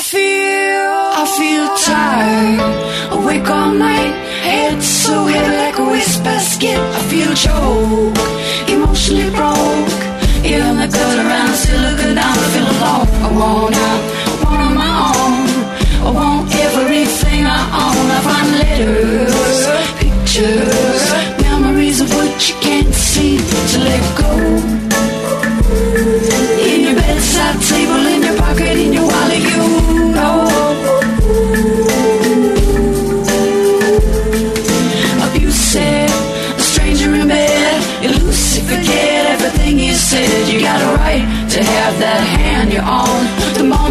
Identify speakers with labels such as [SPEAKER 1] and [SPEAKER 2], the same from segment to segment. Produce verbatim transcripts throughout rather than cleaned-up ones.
[SPEAKER 1] feel, I feel tired, awake all night, head so heavy like a wastebasket. I feel choke, emotionally broke, even the girls around still looking down. I feel alone, I want out, I want on my own, I want everything I own. I find letters, pictures, memories of what you can't see to let go. In your bedside table, in your pocket, in your wallet, you know. Abusive, a stranger in bed, elusive, forget everything you said. You got a right to have that hand you're on. The moment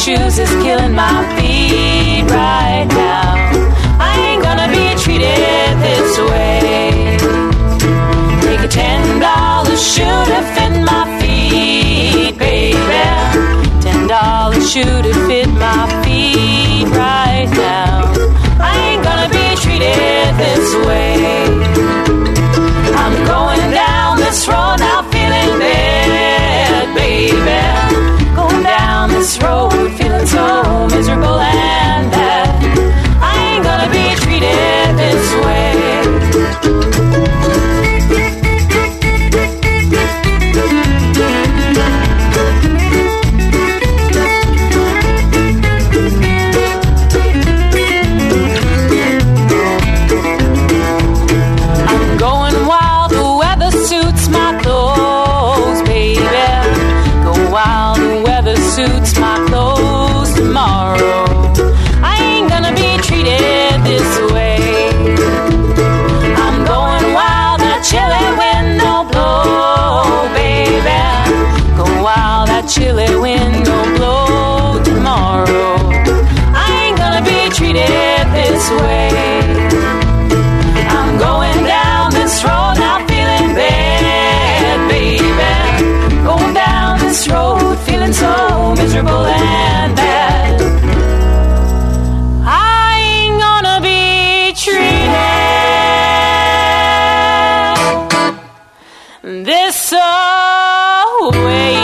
[SPEAKER 2] shoes is killing my feet right now. I ain't gonna be treated this way. Take a ten dollar shoe to fit my feet, baby. Ten dollar shoe to fit my feet right now. I ain't gonna be treated this way. I'm going down this road now feeling bad, baby. Going down this road feeling so miserable and bad. I ain't gonna be treated this way. Suits my clothes tomorrow. I ain't gonna be treated this way. I'm going wild, that chilly wind don't blow, baby. Go wild, that chilly wind don't blow tomorrow. I ain't gonna be treated this way. I'm going down this road now feeling bad, baby. Going down this road feeling so miserable and bad. I ain't gonna be treated this way.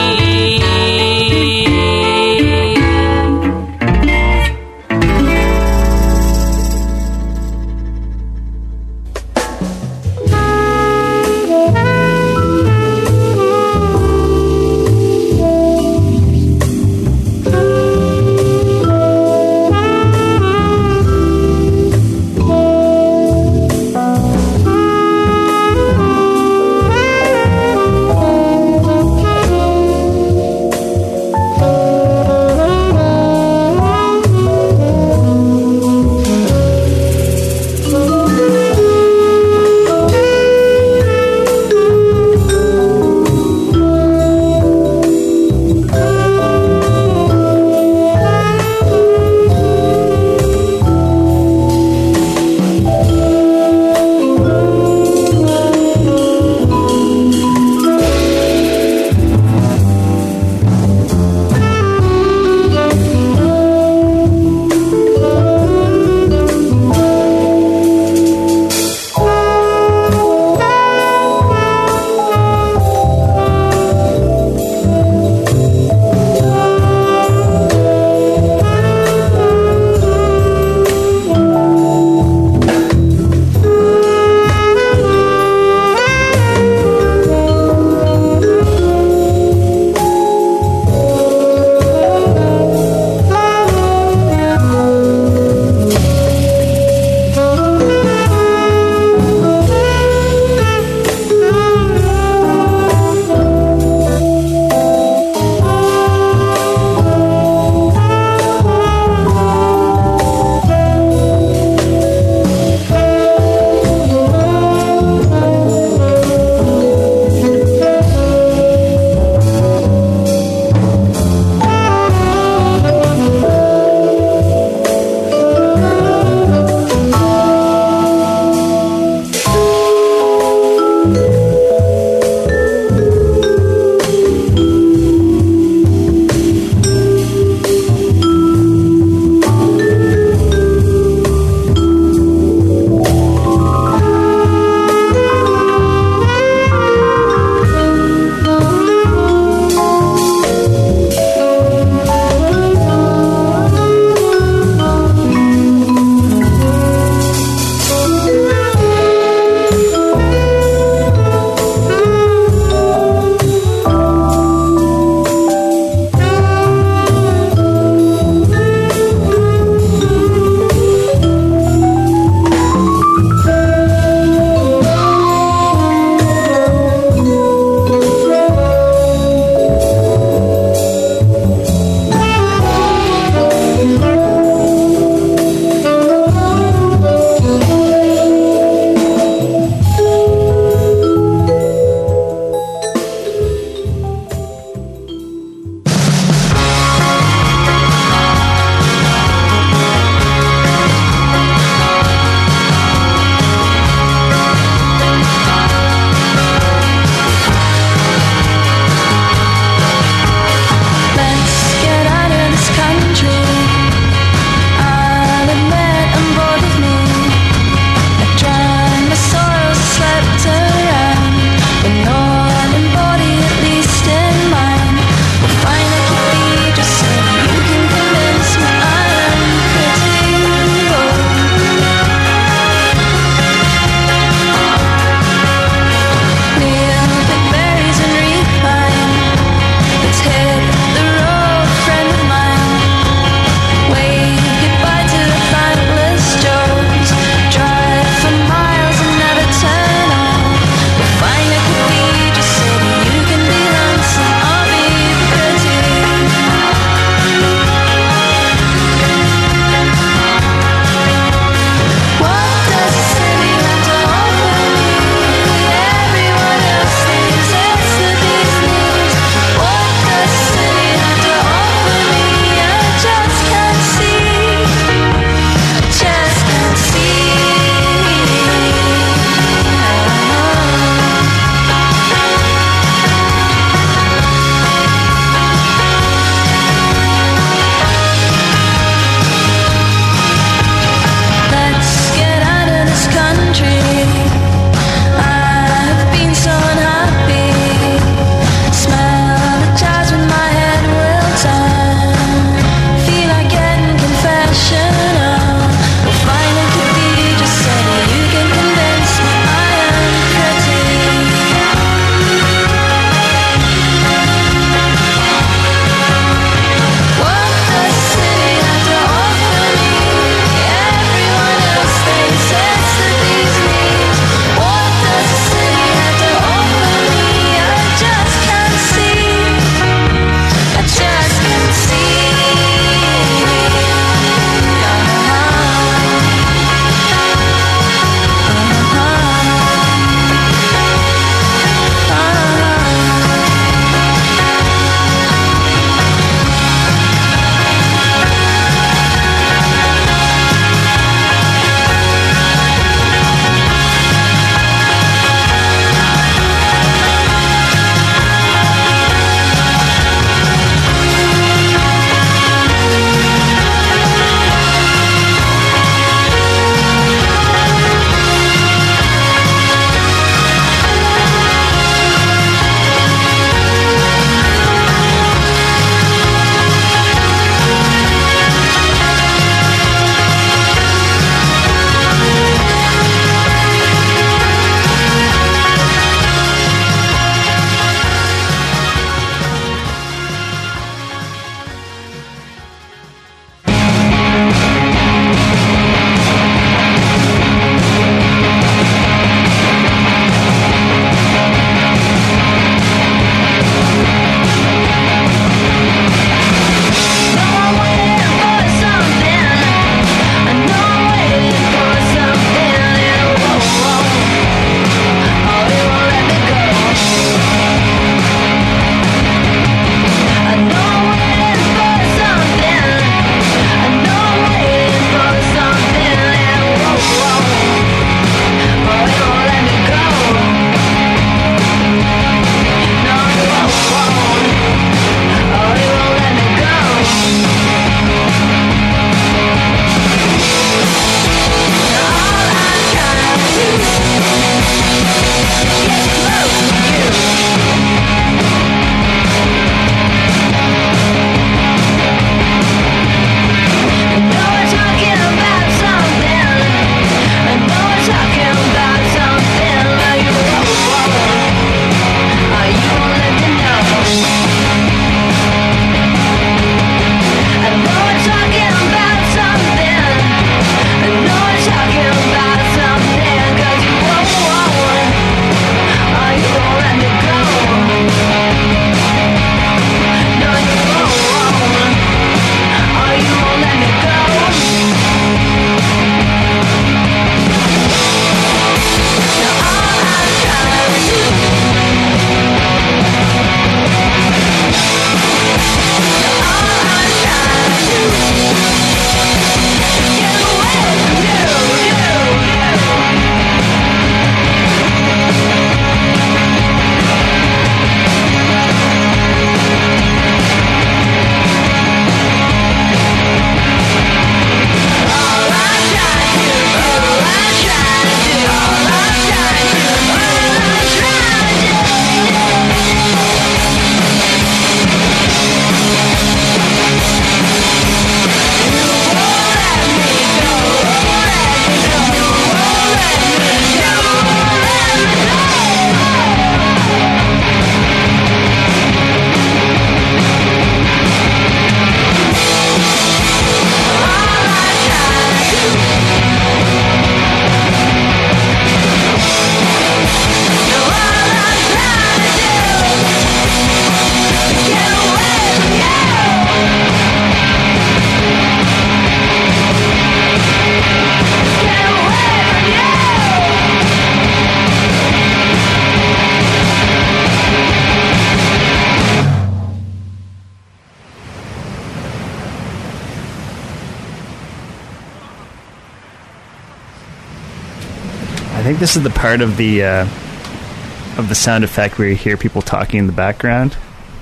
[SPEAKER 3] think this is the part of the uh, of the sound effect where you hear people talking in the background.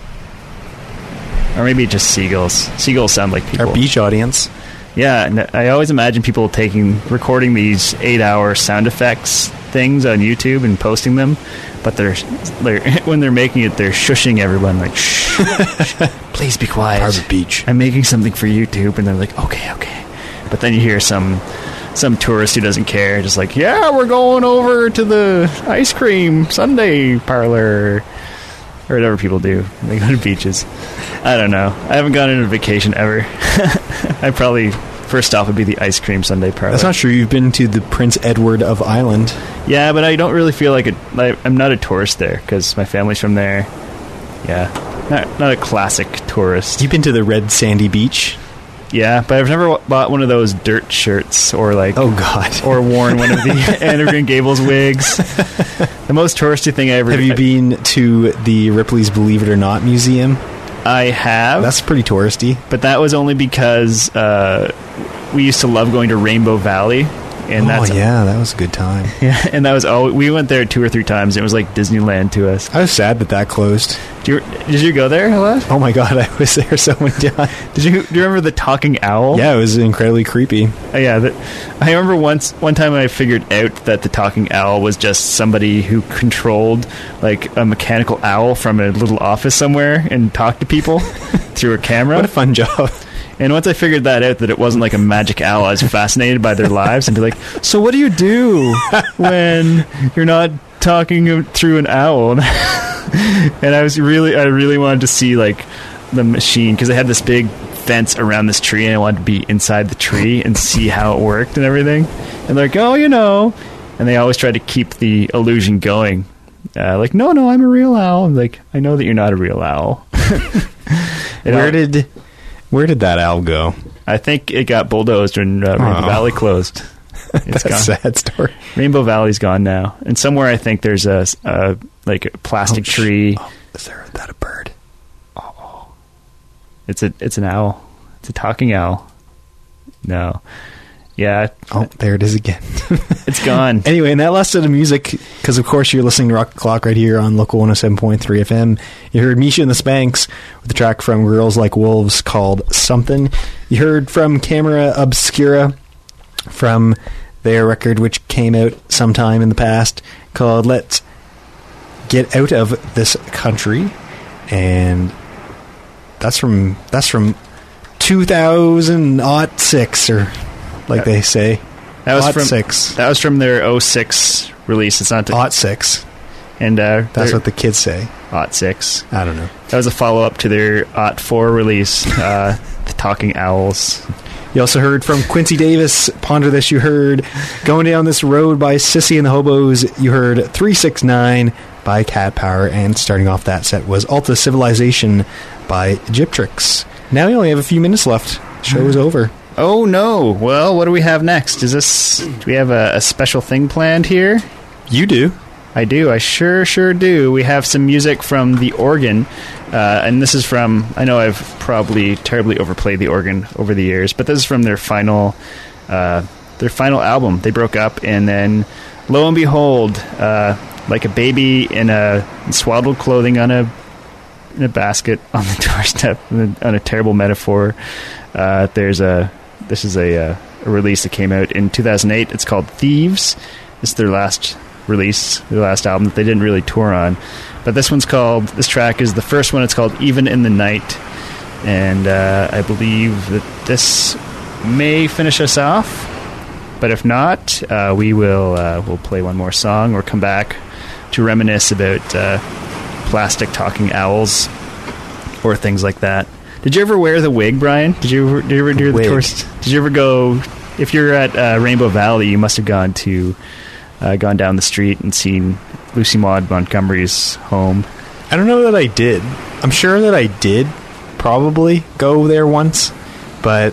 [SPEAKER 3] Or maybe just seagulls. Seagulls sound like people.
[SPEAKER 4] Our beach audience.
[SPEAKER 3] Yeah, and I always imagine people taking, recording these eight-hour sound effects things on YouTube and posting them, but they're, they're when they're making it, they're shushing everyone, like, shh, shh, please be quiet.
[SPEAKER 4] Harbor Beach.
[SPEAKER 3] I'm making something for YouTube, and they're like, okay, okay. But then you hear some some tourist who doesn't care, just like, yeah, we're going over to the ice cream sundae parlor. Or whatever people do. They go to beaches. I don't know. I haven't gone on a vacation ever. I probably, first stop would be the ice cream sundae parlor.
[SPEAKER 4] That's not true. You've been to the Prince Edward of Ireland.
[SPEAKER 3] Yeah, but I don't really feel like, it, like I'm not a tourist there, because my family's from there. Yeah. Not, not a classic tourist.
[SPEAKER 4] You've been to the Red Sandy Beach?
[SPEAKER 3] Yeah, but I've never bought one of those dirt shirts or like...
[SPEAKER 4] Oh, God.
[SPEAKER 3] Or worn one of the Anne of Green Gables wigs. The most touristy thing I ever...
[SPEAKER 4] Have you been to the Ripley's Believe It or Not Museum?
[SPEAKER 3] I have.
[SPEAKER 4] That's pretty touristy.
[SPEAKER 3] But that was only because uh, we used to love going to Rainbow Valley. And
[SPEAKER 4] oh,
[SPEAKER 3] that's,
[SPEAKER 4] yeah, that was a good time.
[SPEAKER 3] Yeah, and that was all... We went there two or three times. It was like Disneyland to us.
[SPEAKER 4] I was sad that that closed.
[SPEAKER 3] Do you, did you go there, Hello?
[SPEAKER 4] Oh, my God, I was there so many times.
[SPEAKER 3] Did you, do you remember the talking owl?
[SPEAKER 4] Yeah, it was incredibly creepy.
[SPEAKER 3] Uh, yeah, the, I remember once one time I figured out that the talking owl was just somebody who controlled like a mechanical owl from a little office somewhere and talked to people through a camera.
[SPEAKER 4] What a fun job.
[SPEAKER 3] And once I figured that out, that it wasn't like a magic owl, I was fascinated by their lives and be like, so what do you do when you're not talking through an owl? And I was really, I really wanted to see like the machine, because they had this big fence around this tree, and I wanted to be inside the tree and see how it worked and everything. And they're like, oh, you know, and they always try to keep the illusion going. Uh, like, no, no, I'm a real owl. I'm like, I know that you're not a real owl.
[SPEAKER 4] Where
[SPEAKER 3] all,
[SPEAKER 4] did where did that owl go?
[SPEAKER 3] I think it got bulldozed when uh, Rainbow
[SPEAKER 4] oh.
[SPEAKER 3] Valley closed. It's
[SPEAKER 4] That's
[SPEAKER 3] gone.
[SPEAKER 4] a sad story.
[SPEAKER 3] Rainbow Valley's gone now, and somewhere I think there's a, a like a plastic
[SPEAKER 4] oh,
[SPEAKER 3] tree.
[SPEAKER 4] Oh, is there that a bird?
[SPEAKER 3] Oh, it's a it's an owl. It's a talking owl. No, yeah.
[SPEAKER 4] Oh, there it is again.
[SPEAKER 3] It's gone.
[SPEAKER 4] Anyway, in that last set of music, because of course you're listening to Rock the Clock right here on Local one oh seven point three F M. You heard Misha and the Spanks with a track from Girls Like Wolves called Something. You heard from Camera Obscura from their record, which came out sometime in the past, called Let's Get Out of This Country. And that's from that's from two thousand six, or like they say.
[SPEAKER 3] That was
[SPEAKER 4] Ot
[SPEAKER 3] from
[SPEAKER 4] six.
[SPEAKER 3] That was from their oh six release. It's not the,
[SPEAKER 4] Ot six.
[SPEAKER 3] And uh,
[SPEAKER 4] that's what the kids say.
[SPEAKER 3] Ot six.
[SPEAKER 4] I don't know.
[SPEAKER 3] That was a follow up to their Ot four release, uh, The Talking Owls.
[SPEAKER 4] You also heard from Quincy Davis, Ponder This. You heard Going Down This Road by Sissy and the Hobos. You heard three six nine by Cat Power. And starting off that set was Alta Civilization by Gyptrix. Now we only have a few minutes left. The show is over.
[SPEAKER 3] Oh, no. Well, what do we have next? Is this... Do we have a, a special thing planned here?
[SPEAKER 4] You do.
[SPEAKER 3] I do. I sure, sure do. We have some music from The Organ. Uh, and this is from... I know I've probably terribly overplayed The Organ over the years, but this is from their final... Uh, their final album. They broke up, and then, lo and behold, uh, like a baby in a in swaddled clothing on a in a basket on the doorstep, on a terrible metaphor. Uh, there's a... This is a, uh, a release that came out in two thousand eight. It's called Thieves. This is their last release, their last album that they didn't really tour on. But this one's called, this track is the first one. It's called Even in the Night. And uh, I believe that this may finish us off. But if not, uh, we will uh, we'll play one more song or come back to reminisce about uh, plastic talking owls or things like that. Did you ever wear the wig, Brian? Did you ever, did you ever do the
[SPEAKER 4] Wig.
[SPEAKER 3] tourist? Did you ever go? If you're at uh, Rainbow Valley, you must have gone to uh, gone down the street and seen Lucy Maud Montgomery's home.
[SPEAKER 4] I don't know that I did. I'm sure that I did probably go there once, but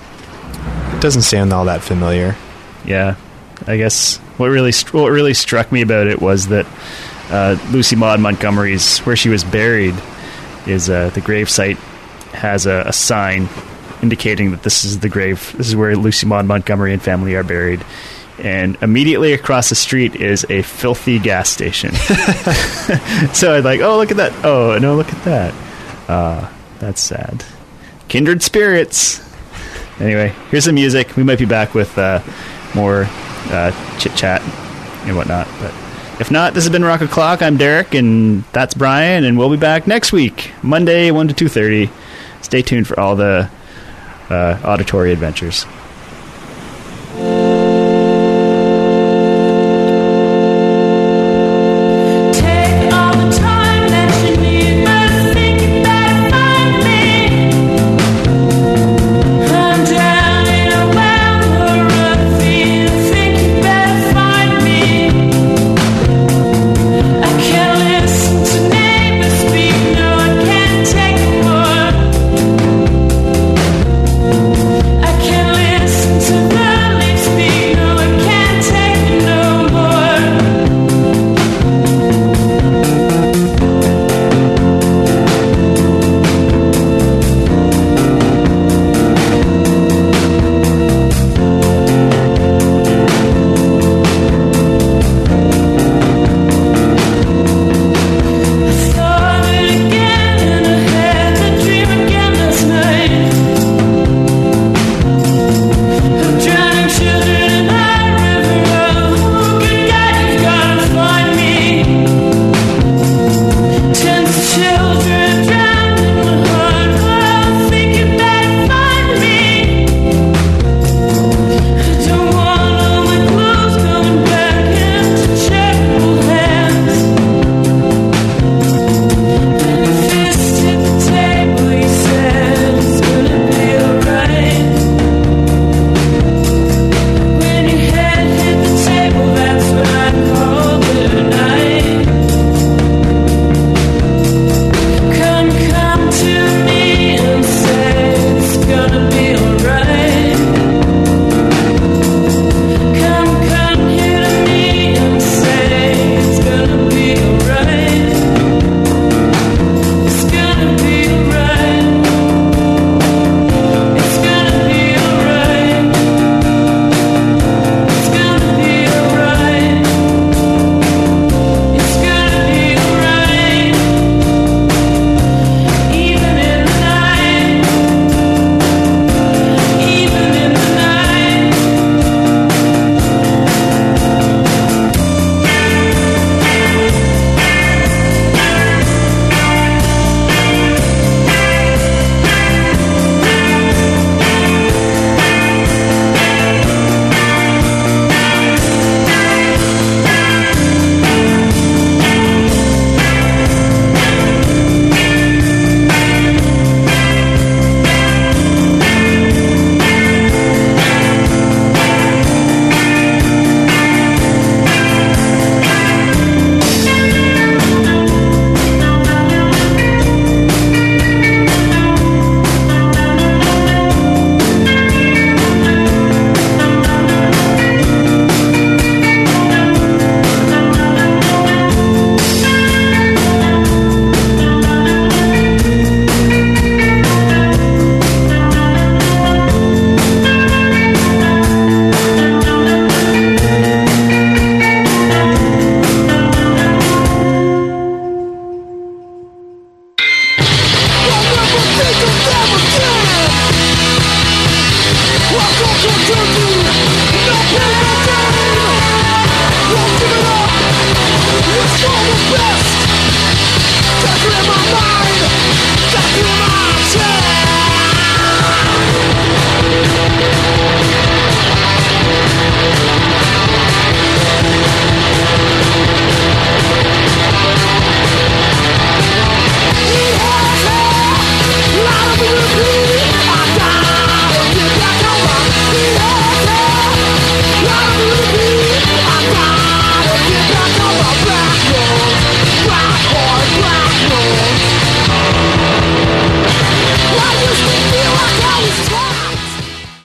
[SPEAKER 4] it doesn't sound all that familiar.
[SPEAKER 3] Yeah, I guess what really what really struck me about it was that uh, Lucy Maud Montgomery's, where she was buried, is uh, the gravesite has a, a sign indicating that this is the grave. This is where Lucy Maud Montgomery and family are buried. and immediately across the street is a filthy gas station. So I'd like, oh, look at that. Oh, no, look at that. Uh, that's sad. Kindred spirits. Anyway, here's the music. We might be back with uh, more uh, chit-chat and whatnot. But if not, this has been Rock O'Clock. I'm Derek, and that's Brian, and we'll be back next week, Monday, one to two thirty. Stay tuned for all the uh, auditory adventures.